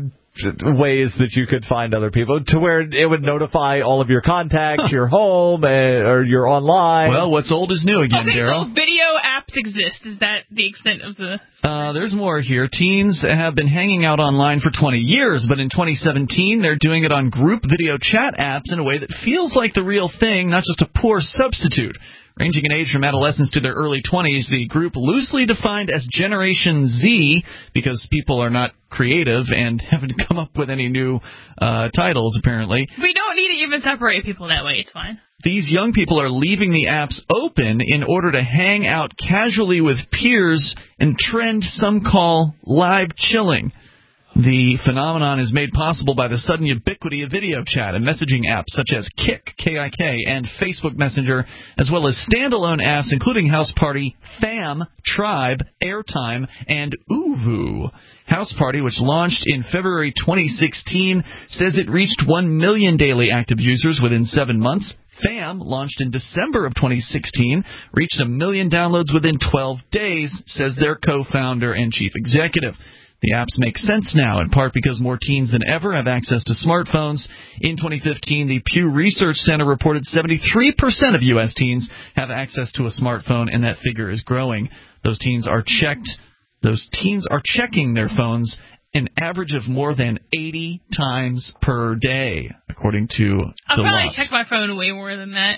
ways that you could find other people to where it would notify all of your contacts, your home, uh, or your online. Well, what's old is new again, okay, Daryl. so video apps exist. Is that the extent of the... Uh, there's more here. Teens have been hanging out online for twenty years, but in twenty seventeen, they're doing it on group video chat apps in a way that feels like the real thing, not just a poor substitute. Ranging in age from adolescence to their early twenties, the group loosely defined as Generation Z, because people are not creative and haven't come up with any new uh, titles, apparently. We don't need to even separate people that way. It's fine. These young people are leaving the apps open in order to hang out casually with peers and trend some call live chilling. The phenomenon is made possible by the sudden ubiquity of video chat and messaging apps such as Kik, K I K, and Facebook Messenger, as well as standalone apps including House Party, Fam, Tribe, Airtime, and Oovu. House Party, which launched in February twenty sixteen, says it reached one million daily active users within seven months. Fam, launched in December of twenty sixteen, reached a million downloads within twelve days, says their co-founder and chief executive. The apps make sense now, in part because more teens than ever have access to smartphones. In twenty fifteen, the Pew Research Center reported seventy-three percent of U S teens have access to a smartphone, and that figure is growing. Those teens are checked. Those teens are checking their phones an average of more than eighty times per day, according to I'll the probably Lots. check my phone way more than that.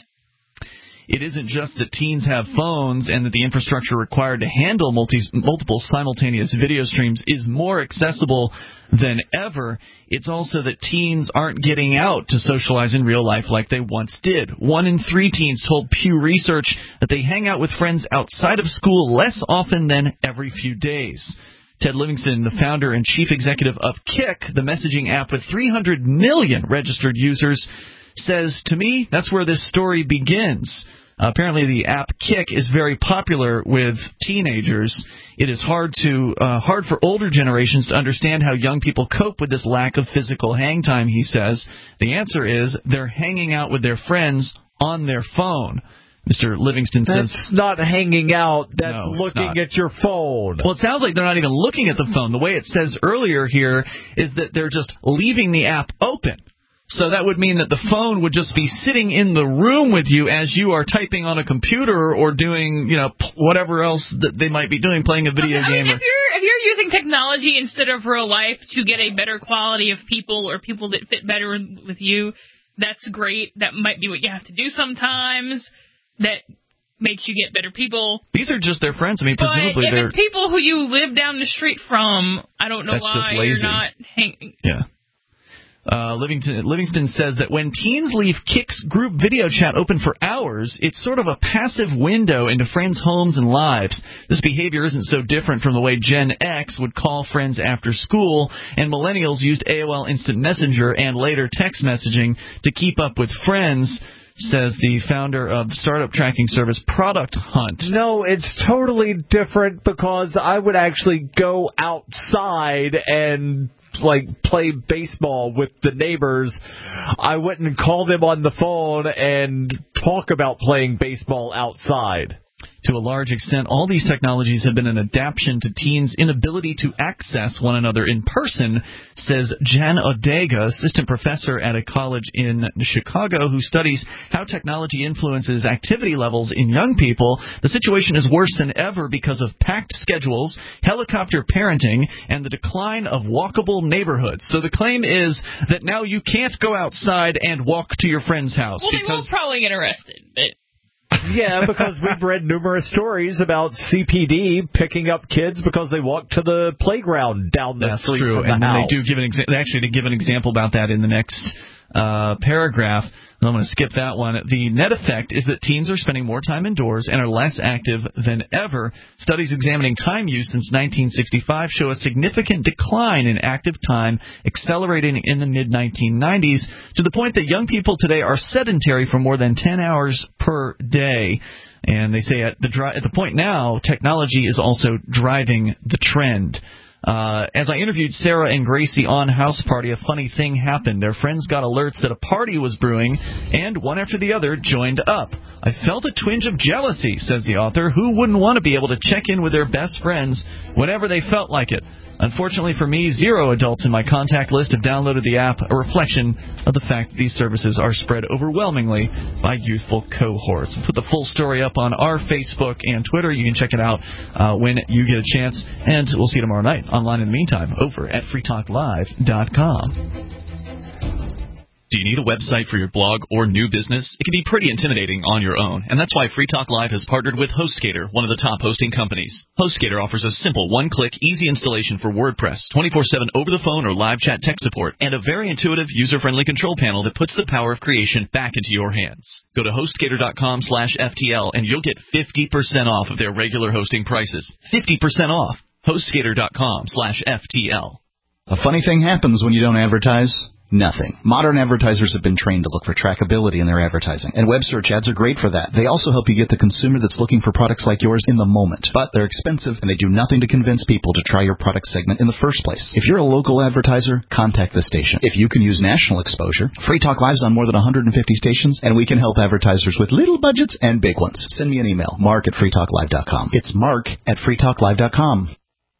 It isn't just that teens have phones and that the infrastructure required to handle multi, multiple simultaneous video streams is more accessible than ever. It's also that teens aren't getting out to socialize in real life like they once did. One in three teens told Pew Research that they hang out with friends outside of school less often than every few days. Ted Livingston, the founder and chief executive of Kik, the messaging app with three hundred million registered users, says, to me, that's where this story begins. Uh, apparently, the app Kik is very popular with teenagers. It is hard to uh, hard for older generations to understand how young people cope with this lack of physical hang time, he says. The answer is they're hanging out with their friends on their phone. Mister Livingston That's says... That's not hanging out. That's no, looking at your phone. Well, it sounds like they're not even looking at the phone. The way it says earlier here is that they're just leaving the app open. So that would mean that the phone would just be sitting in the room with you as you are typing on a computer or doing, you know, whatever else that they might be doing, playing a video okay, I game. mean, or... if you're if you're using technology instead of real life to get a better quality of people or people that fit better with you, that's great. That might be what you have to do sometimes. That makes you get better people. These are just their friends. I mean, but presumably if they're... it's people who you live down the street from, I don't know that's why just lazy. you're not hanging. Yeah. Uh, Livingston, Livingston says that when teens leave Kik's group video chat open for hours, it's sort of a passive window into friends' homes and lives. This behavior isn't so different from the way Gen X would call friends after school, and millennials used A O L Instant Messenger and later text messaging to keep up with friends, says the founder of the startup tracking service Product Hunt. No, it's totally different because I would actually go outside and like play baseball with the neighbors. I wouldn't call them on the phone and talk about playing baseball outside. To a large extent, all these technologies have been an adaptation to teens' inability to access one another in person, says Jan Odega, assistant professor at a college in Chicago who studies how technology influences activity levels in young people. The situation is worse than ever because of packed schedules, helicopter parenting, and the decline of walkable neighborhoods. So the claim is that now you can't go outside and walk to your friend's house. Well, because they will probably get arrested, but... Yeah, because we've read numerous stories about C P D picking up kids because they walk to the playground down the That's street true. from the and house. They do give an exa- actually to give an example about that in the next uh, paragraph. I'm going to skip that one. The net effect is that teens are spending more time indoors and are less active than ever. Studies examining time use since nineteen sixty-five show a significant decline in active time, accelerating in the mid nineteen nineties to the point that young people today are sedentary for more than ten hours per day. And they say at the dri- at the point now, technology is also driving the trend. Uh, as I interviewed Sarah and Gracie on House Party, a funny thing happened. Their friends got alerts that a party was brewing, and one after the other joined up. I felt a twinge of jealousy, says the author. Who wouldn't want to be able to check in with their best friends whenever they felt like it? Unfortunately for me, zero adults in my contact list have downloaded the app, a reflection of the fact that these services are spread overwhelmingly by youthful cohorts. We'll put the full story up on our Facebook and Twitter. You can check it out uh, when you get a chance, and we'll see you tomorrow night online in the meantime over at free talk live dot com. Do you need a website for your blog or new business? It can be pretty intimidating on your own, and that's why Free Talk Live has partnered with HostGator, one of the top hosting companies. HostGator offers a simple one-click, easy installation for WordPress, twenty-four seven over-the-phone or live chat tech support, and a very intuitive, user-friendly control panel that puts the power of creation back into your hands. Go to HostGator.com slash FTL, and you'll get fifty percent off of their regular hosting prices. fifty percent off. HostGator.com slash FTL. A funny thing happens when you don't advertise. Nothing. Modern advertisers have been trained to look for trackability in their advertising, and web search ads are great for that. They also help you get the consumer that's looking for products like yours in the moment. But they're expensive, and they do nothing to convince people to try your product segment in the first place. If you're a local advertiser, contact the station. If you can use national exposure, Free Talk Live's on more than one hundred fifty stations, and we can help advertisers with little budgets and big ones. Send me an email, mark at free talk live dot com. It's mark at free talk live dot com.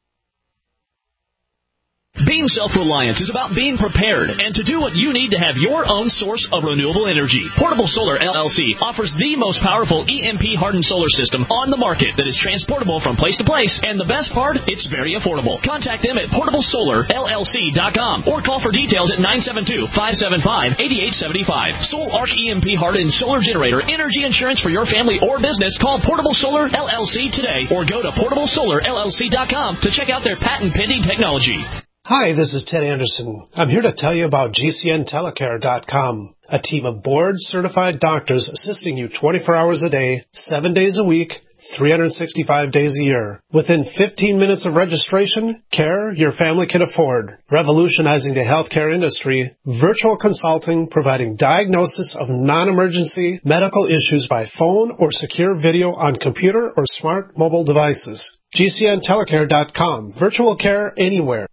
Being self-reliant is about being prepared and to do what you need to have your own source of renewable energy. Portable Solar L L C offers the most powerful E M P-hardened solar system on the market that is transportable from place to place, and the best part, it's very affordable. Contact them at portable solar L L C dot com or call for details at nine seven two, five seven five, eight eight seven five. Soul Arc E M P-hardened solar generator energy insurance for your family or business. Call Portable Solar L L C today or go to portable solar L L C dot com to check out their patent-pending technology. Hi, this is Ted Anderson. I'm here to tell you about G C N telecare dot com, a team of board-certified doctors assisting you twenty-four hours a day, seven days a week, three hundred sixty-five days a year. Within fifteen minutes of registration, care your family can afford. Revolutionizing the healthcare industry, virtual consulting providing diagnosis of non-emergency medical issues by phone or secure video on computer or smart mobile devices. G C N telecare dot com. Virtual care anywhere.